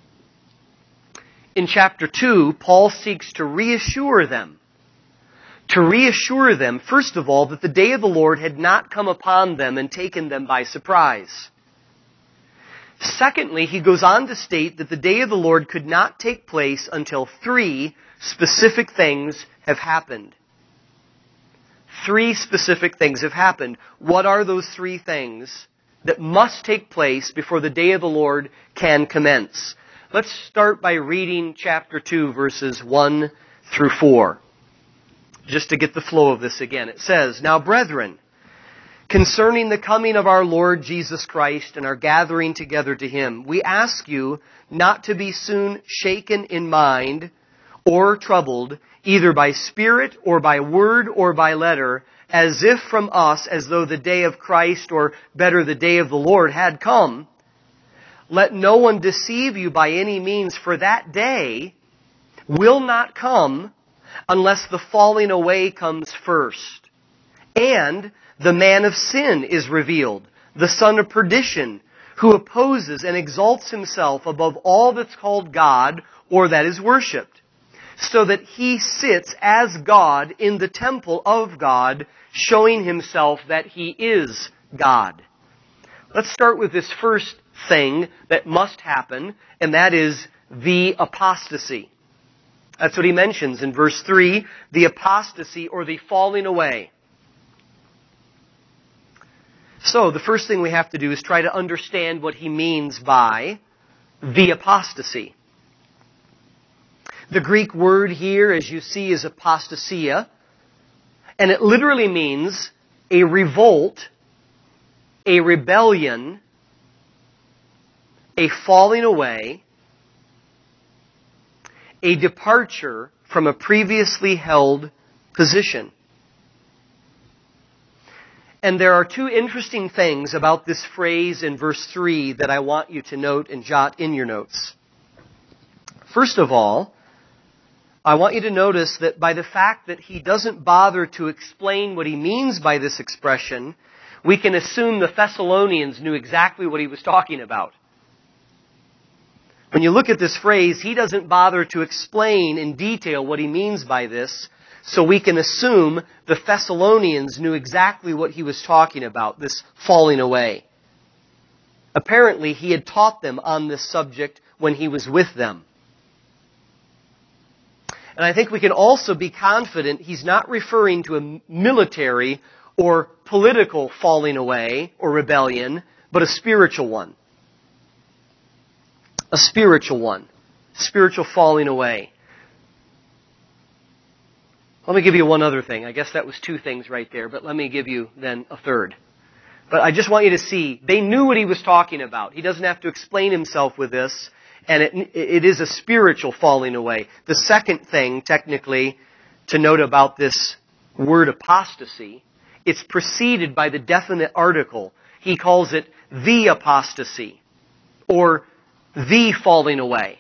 In chapter 2, Paul seeks to reassure them. To reassure them, first of all, that the day of the Lord had not come upon them and taken them by surprise. Secondly, he goes on to state that the day of the Lord could not take place until three specific things have happened. Three specific things have happened. What are those three things that must take place before the day of the Lord can commence? Let's start by reading chapter 2, verses 1 through 4. Just to get the flow of this again. It says, "Now, brethren, concerning the coming of our Lord Jesus Christ and our gathering together to Him, we ask you not to be soon shaken in mind or troubled, either by spirit or by word or by letter, as if from us, as though the day of Christ, or better, the day of the Lord, had come. Let no one deceive you by any means, for that day will not come unless the falling away comes first. And the man of sin is revealed, the son of perdition, who opposes and exalts himself above all that's called God or that is worshipped, so that he sits as God in the temple of God, showing himself that he is God." Let's start with this first thing that must happen, and that is the apostasy. That's what he mentions in verse 3, the apostasy or the falling away. So, the first thing we have to do is try to understand what he means by the apostasy. The Greek word here, as you see, is apostasia, and it literally means a revolt, a rebellion, a falling away, a departure from a previously held position. And there are two interesting things about this phrase in verse 3 that I want you to note and jot in your notes. First of all, I want you to notice that by the fact that he doesn't bother to explain what he means by this expression, we can assume the Thessalonians knew exactly what he was talking about. When you look at this phrase, he doesn't bother to explain in detail what he means by this, so we can assume the Thessalonians knew exactly what he was talking about, this falling away. Apparently, he had taught them on this subject when he was with them. And I think we can also be confident he's not referring to a military or political falling away or rebellion, but a spiritual one. A spiritual one. Spiritual falling away. Let me give you one other thing. I guess that was two things right there, but let me give you then a third. But I just want you to see, they knew what he was talking about. He doesn't have to explain himself with this, and it is a spiritual falling away. The second thing, technically, to note about this word apostasy, it's preceded by the definite article. He calls it the apostasy, or the falling away.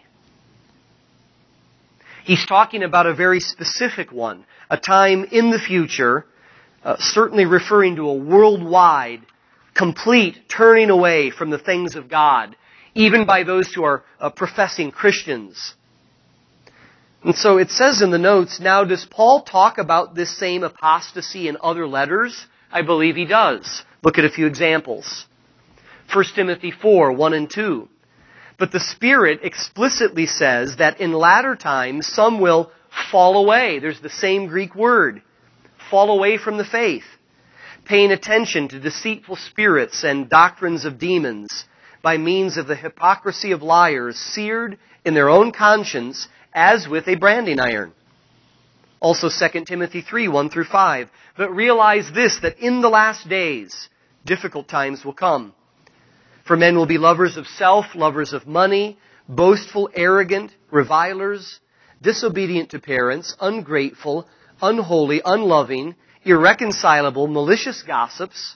He's talking about a very specific one, a time in the future, certainly referring to a worldwide, complete turning away from the things of God, even by those who are professing Christians. And so it says in the notes, now does Paul talk about this same apostasy in other letters? I believe he does. Look at a few examples. 1 Timothy 4, 1 and 2. But the Spirit explicitly says that in latter times some will fall away. There's the same Greek word. Fall away from the faith. Paying attention to deceitful spirits and doctrines of demons by means of the hypocrisy of liars, seared in their own conscience as with a branding iron. Also 2 Timothy 3, 1 through 5. But realize this, that in the last days, difficult times will come. For men will be lovers of self, lovers of money, boastful, arrogant, revilers, disobedient to parents, ungrateful, unholy, unloving, irreconcilable, malicious gossips,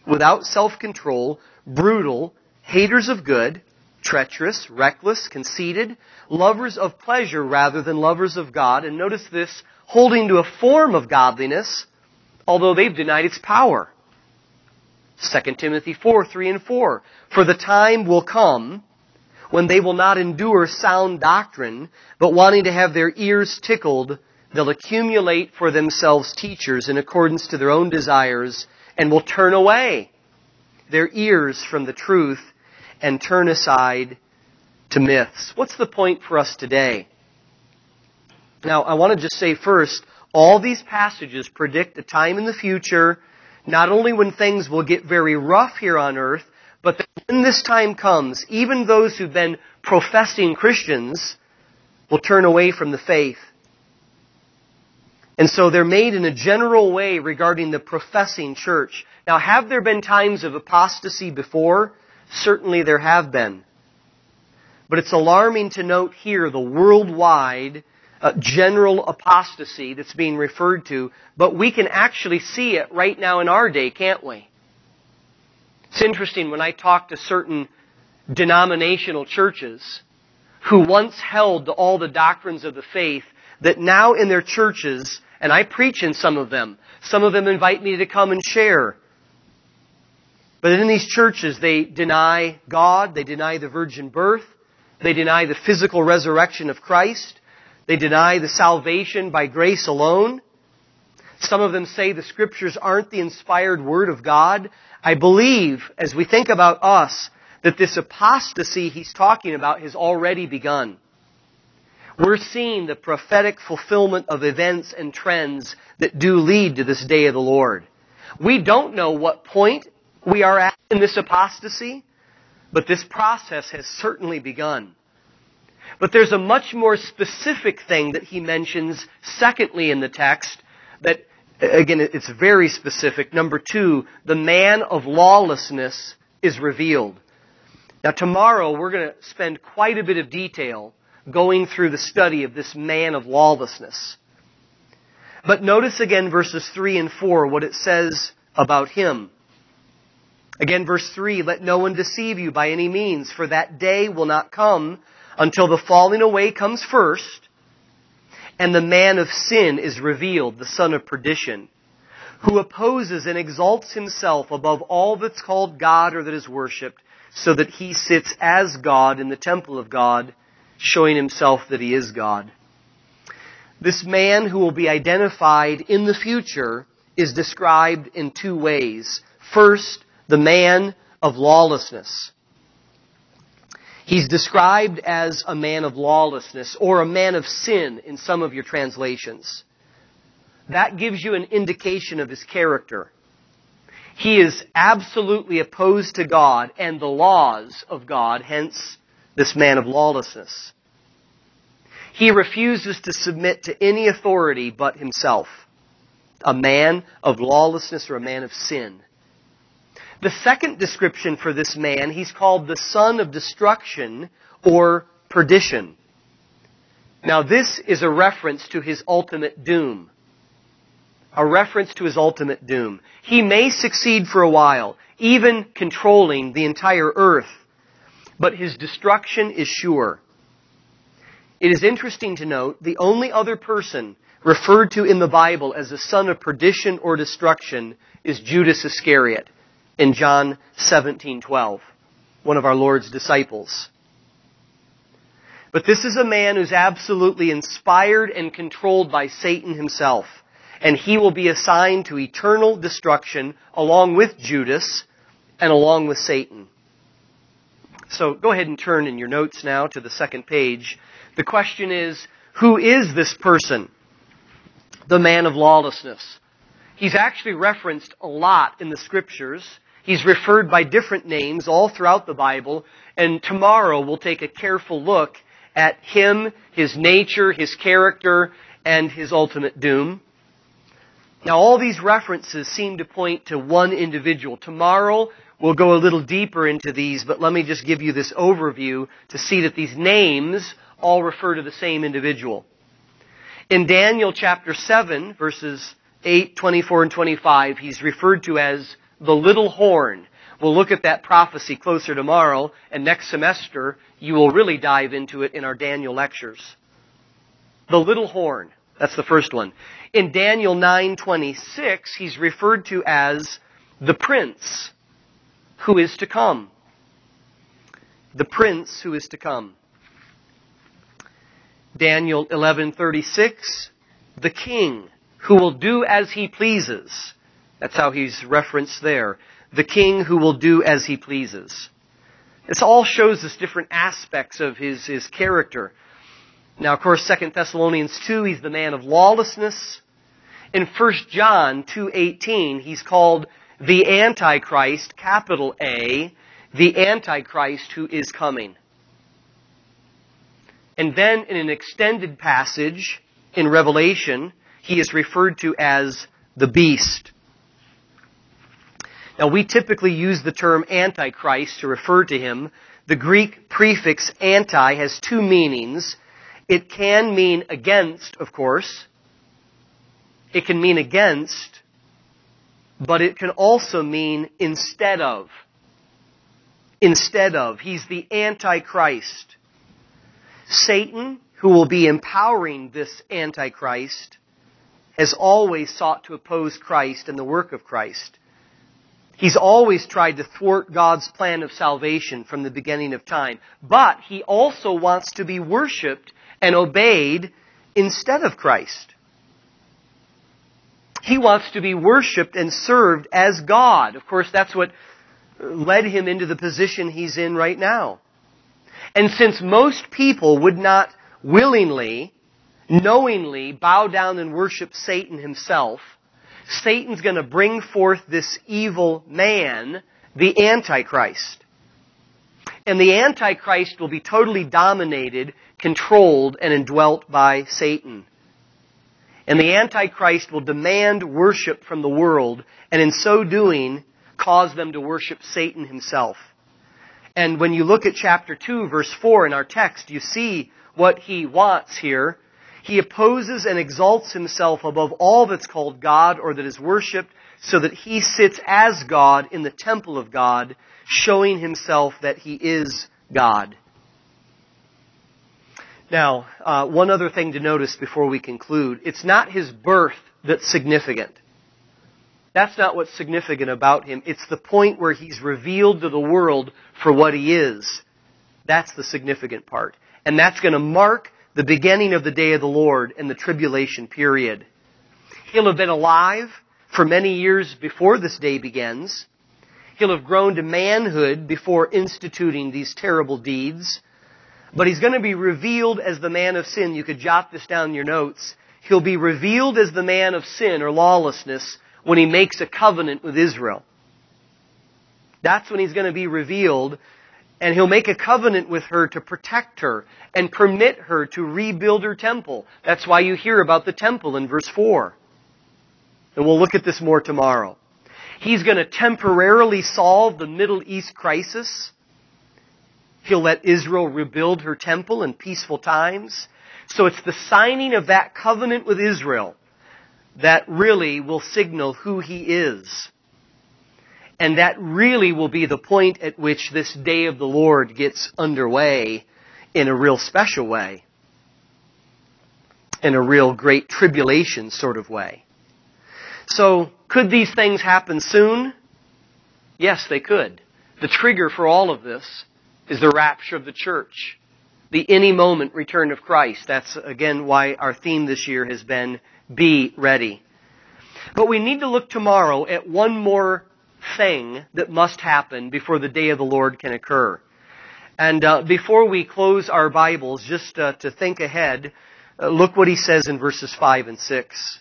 without self-control, brutal, haters of good, treacherous, reckless, conceited, lovers of pleasure rather than lovers of God. And notice this, holding to a form of godliness, although they've denied its power. 2 Timothy 4:3 and 4. For the time will come when they will not endure sound doctrine, but wanting to have their ears tickled, they'll accumulate for themselves teachers in accordance to their own desires, and will turn away their ears from the truth and turn aside to myths. What's the point for us today? Now, I want to just say first, all these passages predict a time in the future, not only when things will get very rough here on earth, but that when this time comes, even those who've been professing Christians will turn away from the faith. And so they're made in a general way regarding the professing church. Now, have there been times of apostasy before? Certainly there have been. But it's alarming to note here the worldwide general apostasy that's being referred to. But we can actually see it right now in our day, can't we? It's interesting when I talk to certain denominational churches who once held to all the doctrines of the faith, that now in their churches, and I preach in some of them invite me to come and share. But in these churches, they deny God, they deny the virgin birth, they deny the physical resurrection of Christ, they deny the salvation by grace alone. Some of them say the Scriptures aren't the inspired Word of God. I believe, as we think about us, that this apostasy he's talking about has already begun. We're seeing the prophetic fulfillment of events and trends that do lead to this day of the Lord. We don't know what point we are at in this apostasy, but this process has certainly begun. But there's a much more specific thing that he mentions secondly in the text that, again, it's very specific. Number 2, the man of lawlessness is revealed. Now tomorrow we're going to spend quite a bit of detail going through the study of this man of lawlessness. But notice again verses 3 and 4, what it says about him. Again, verse 3, let no one deceive you by any means, for that day will not come until the falling away comes first, and the man of sin is revealed, the son of perdition, who opposes and exalts himself above all that's called God or that is worshipped, so that he sits as God in the temple of God, showing himself that he is God. This man who will be identified in the future is described in 2 ways. First, the man of lawlessness. He's described as a man of lawlessness or a man of sin in some of your translations. That gives you an indication of his character. He is absolutely opposed to God and the laws of God, hence this man of lawlessness. He refuses to submit to any authority but himself. A man of lawlessness or a man of sin. The second description for this man, he's called the son of destruction or perdition. Now this is a reference to his ultimate doom. A reference to his ultimate doom. He may succeed for a while, even controlling the entire earth, but his destruction is sure. It is interesting to note, the only other person referred to in the Bible as a son of perdition or destruction is Judas Iscariot in John 17:12, one of our Lord's disciples. But this is a man who's absolutely inspired and controlled by Satan himself. And he will be assigned to eternal destruction along with Judas and along with Satan. So go ahead and turn in your notes now to the second page. The question is, who is this person? The man of lawlessness. He's actually referenced a lot in the Scriptures. He's referred by different names all throughout the Bible. And tomorrow we'll take a careful look at him, his nature, his character, and his ultimate doom. Now all these references seem to point to one individual. Tomorrow we'll go a little deeper into these, but let me just give you this overview to see that these names all refer to the same individual. In Daniel chapter 7, verses 8, 24, and 25, he's referred to as the little horn. We'll look at that prophecy closer tomorrow, and next semester you will really dive into it in our Daniel lectures. The little horn. That's the first one. In Daniel 9:26, he's referred to as the prince who is to come. The prince who is to come. Daniel 11:36, the king who will do as he pleases. That's how he's referenced there. The king who will do as he pleases. This all shows us different aspects of his character. Now, of course, 2 Thessalonians 2, he's the man of lawlessness. In 1 John 2:18, he's called the Antichrist, capital A, the Antichrist who is coming. And then in an extended passage in Revelation, he is referred to as the beast. Now, we typically use the term Antichrist to refer to him. The Greek prefix anti has two meanings. It can mean against, of course. It can mean against, but it can also mean instead of. Instead of. He's the Antichrist. Satan, who will be empowering this Antichrist, has always sought to oppose Christ and the work of Christ. He's always tried to thwart God's plan of salvation from the beginning of time. But he also wants to be worshipped and obeyed instead of Christ. He wants to be worshipped and served as God. Of course, that's what led him into the position he's in right now. And since most people would not willingly, knowingly bow down and worship Satan himself, Satan's going to bring forth this evil man, the Antichrist. And the Antichrist will be totally dominated, controlled, and indwelt by Satan. And the Antichrist will demand worship from the world, and in so doing, cause them to worship Satan himself. And when you look at chapter 2, verse 4 in our text, you see what he wants here. He opposes and exalts himself above all that's called God or that is worshipped, so that he sits as God in the temple of God, showing himself that he is God. Now, one other thing to notice before we conclude. It's not his birth that's significant. That's not what's significant about him. It's the point where he's revealed to the world for what he is. That's the significant part. And that's going to mark the beginning of the day of the Lord and the tribulation period. He'll have been alive for many years before this day begins. He'll have grown to manhood before instituting these terrible deeds. But he's going to be revealed as the man of sin. You could jot this down in your notes. He'll be revealed as the man of sin or lawlessness when he makes a covenant with Israel. That's when he's going to be revealed. And he'll make a covenant with her to protect her and permit her to rebuild her temple. That's why you hear about the temple in verse 4. And we'll look at this more tomorrow. He's going to temporarily solve the Middle East crisis. He'll let Israel rebuild her temple in peaceful times. So it's the signing of that covenant with Israel that really will signal who he is. And that really will be the point at which this day of the Lord gets underway in a real special way. In a real great tribulation sort of way. So, could these things happen soon? Yes, they could. The trigger for all of this is the rapture of the church. The any moment return of Christ. That's, again, why our theme this year has been, be ready. But we need to look tomorrow at one more thing that must happen before the day of the Lord can occur. And before we close our Bibles, just to think ahead, look what he says in verses 5 and 6.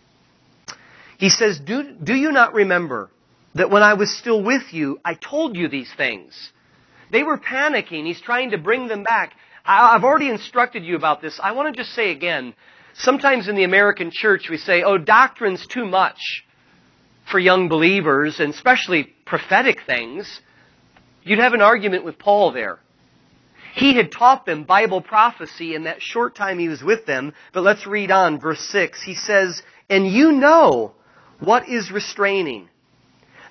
He says, Do you not remember that when I was still with you, I told you these things? They were panicking. He's trying to bring them back. I've already instructed you about this. I want to just say again, sometimes in the American church we say, doctrine's too much for young believers, and especially prophetic things. You'd have an argument with Paul there. He had taught them Bible prophecy in that short time he was with them. But let's read on, verse 6. He says, And you know what is restraining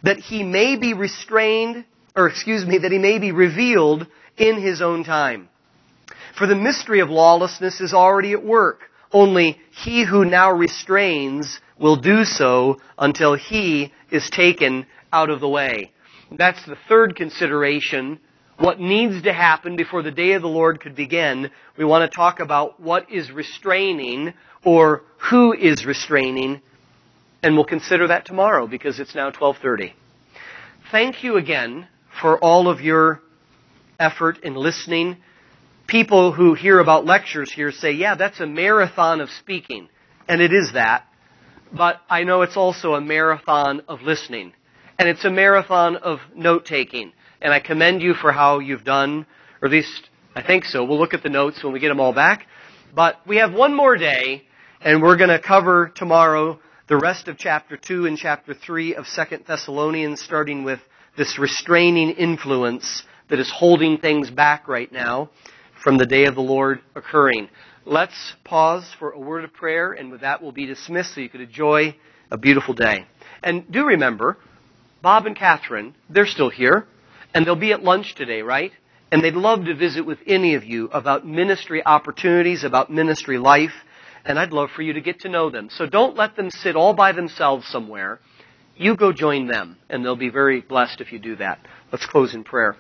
that he may be that he may be revealed in his own time. For the mystery of lawlessness is already at work. Only he who now restrains will do so until he is taken out of the way. That's the third consideration. What needs to happen before the day of the Lord could begin. We want to talk about what is restraining or who is restraining. And we'll consider that tomorrow because it's now 12:30. Thank you again for all of your effort in listening. People who hear about lectures here say, yeah, that's a marathon of speaking. And it is that. But I know it's also a marathon of listening. And it's a marathon of note-taking. And I commend you for how you've done, or at least I think so. We'll look at the notes when we get them all back. But we have one more day, and we're going to cover tomorrow the rest of chapter 2 and chapter 3 of 2 Thessalonians, starting with this restraining influence that is holding things back right now from the day of the Lord occurring. Let's pause for a word of prayer, and with that we'll be dismissed so you could enjoy a beautiful day. And do remember, Bob and Catherine, they're still here, and they'll be at lunch today, right? And they'd love to visit with any of you about ministry opportunities, about ministry life, and I'd love for you to get to know them. So don't let them sit all by themselves somewhere. You go join them, and they'll be very blessed if you do that. Let's close in prayer.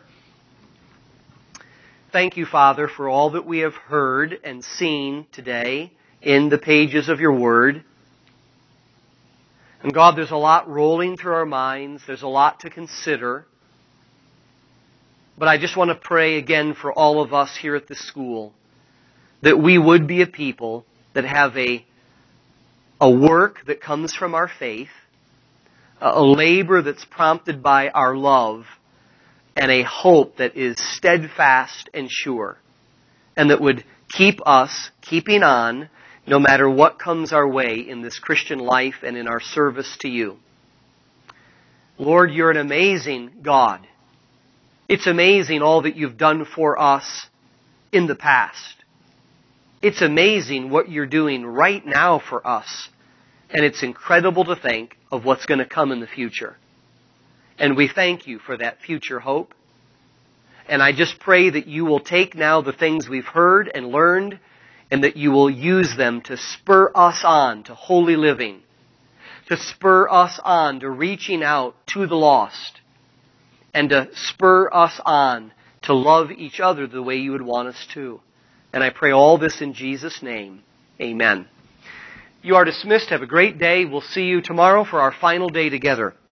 Thank you, Father, for all that we have heard and seen today in the pages of your Word. And God, there's a lot rolling through our minds. There's a lot to consider. But I just want to pray again for all of us here at this school that we would be a people that have a work that comes from our faith, a labor that's prompted by our love, and a hope that is steadfast and sure, and that would keep us keeping on no matter what comes our way in this Christian life and in our service to you. Lord, you're an amazing God. It's amazing all that you've done for us in the past. It's amazing what you're doing right now for us. And it's incredible to think of what's going to come in the future. And we thank you for that future hope. And I just pray that you will take now the things we've heard and learned, and that you will use them to spur us on to holy living, to spur us on to reaching out to the lost, and to spur us on to love each other the way you would want us to. And I pray all this in Jesus' name. Amen. You are dismissed. Have a great day. We'll see you tomorrow for our final day together.